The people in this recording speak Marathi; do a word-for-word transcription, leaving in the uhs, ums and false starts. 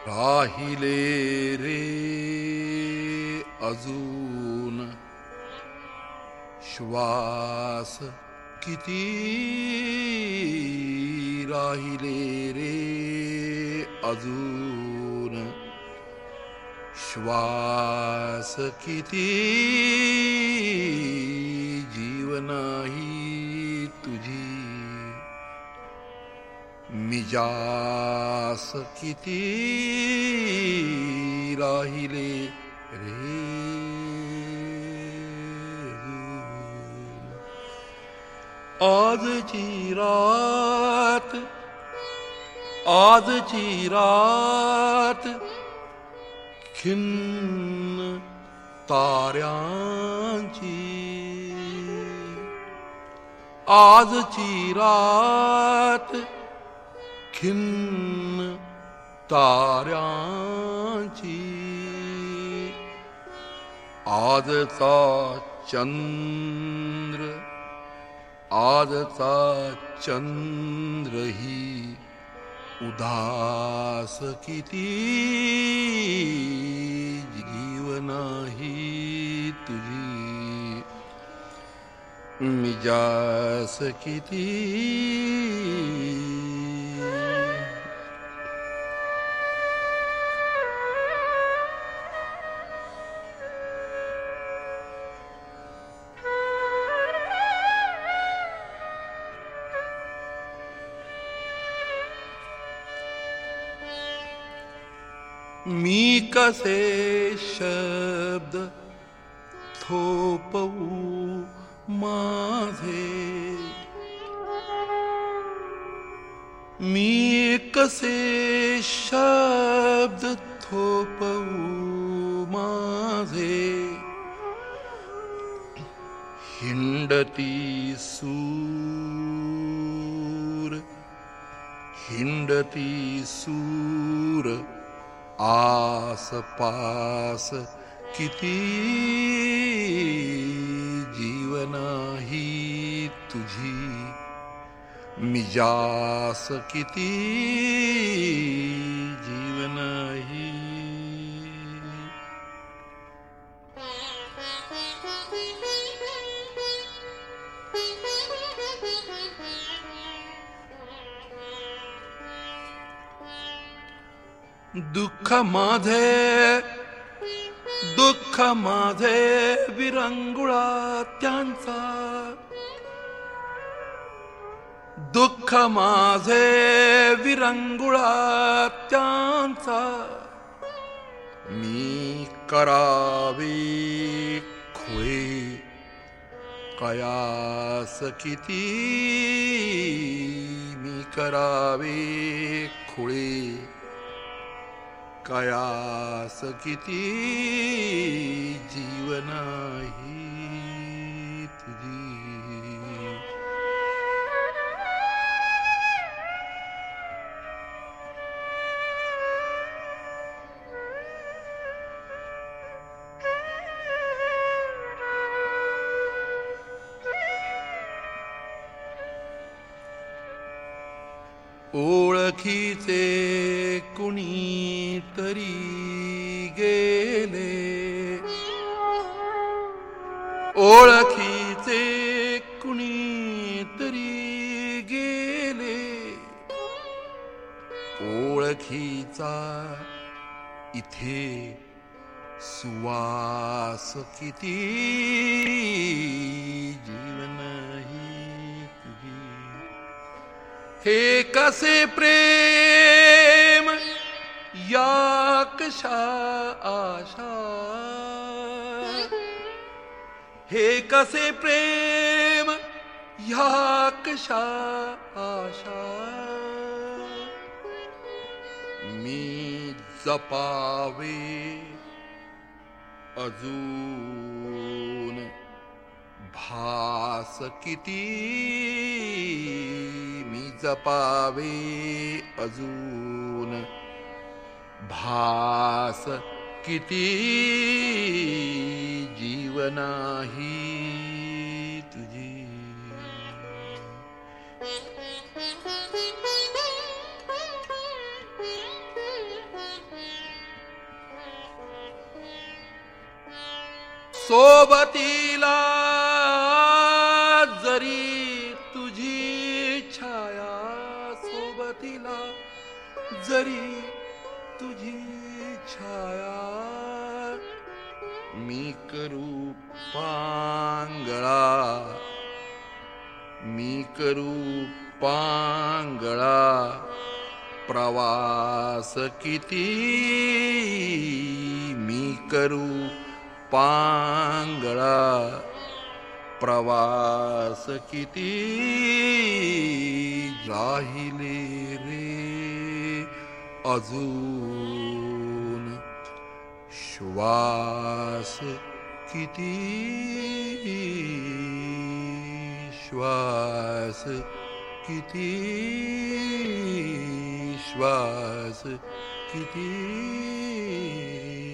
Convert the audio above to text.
राहिले रे अजून श्वास किती राहिले रे अजून श्वास किती जीवनाही तुझी मिजास किती राहिले रे आजची रात आजची रात खिन्न ताऱ्यांची आजची रात खिन्न ताऱ्यांची आजचा चंद्र आजचा चंद्र ही उदास किती जीवनाही तुझी मिजास किती मी कसे शब्द थोपवू माझे मी कसे शब्द थोपवू माझे हिंडती सूर हिंडती सूर आसपास किती जीवनाही तुझी मिजास किती जीवनाही दुःख माझे दुःख माझे विरंगुळा त्यांचा दुःख माझे विरंगुळा त्यांचा मी करावे खुळे कयास किती मी करावे खुळे कयास किती जीवनाही तुझी ओळखीचे कुणी तरी गेले ओळखीचे कुणी तरी गेले ओळखीचा इथे सुवास किती जीवनही हे कसे प्रेम या कशा आशा हे कसे प्रेम या कशा आशा मी जपावे अजून भास किती मी जपावे अजून भास किती जीवनाही तुझी सोबतीला जरी तुझी छाया, सोबतीला जरी तुझी छाया, मी करू पांगळा, मी करू पांगळा, प्रवास किती मी करू पांगळा, प्रवास किती राहिले रे अजून, श्वास किती, श्वास किती, श्वास किती.